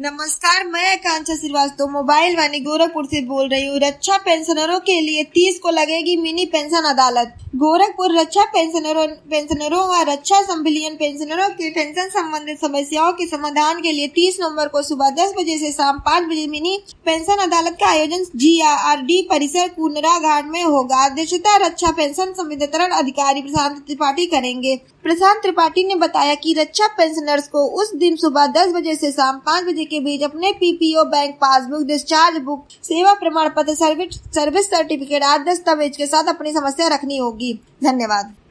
नमस्कार, मैं आकांक्षा श्रीवास्तव मोबाइल वाणी गोरखपुर से बोल रही हूँ। रक्षा पेंशनरों के लिए 30 को लगेगी मिनी पेंशन अदालत। गोरखपुर रक्षा पेंशनरों व रक्षा संविलियन पेंशनरों के पेंशन संबंधित समस्याओं के समाधान के लिए 30 नवंबर को सुबह 10 बजे से शाम 5 बजे मिनी पेंशन अदालत का आयोजन GRD परिसर कुनरा घाट में होगा। अध्यक्षता रक्षा पेंशन संवितरण अधिकारी प्रशांत त्रिपाठी करेंगे। प्रशांत त्रिपाठी ने बताया कि रक्षा पेंशनर्स को उस दिन सुबह 10 बजे से शाम 5 बजे के बीच अपने PPO bank passbook, discharge book, सेवा प्रमाण पत्र, सर्विस सर्टिफिकेट आदि दस्तावेज के साथ अपनी समस्या रखनी होगी। धन्यवाद।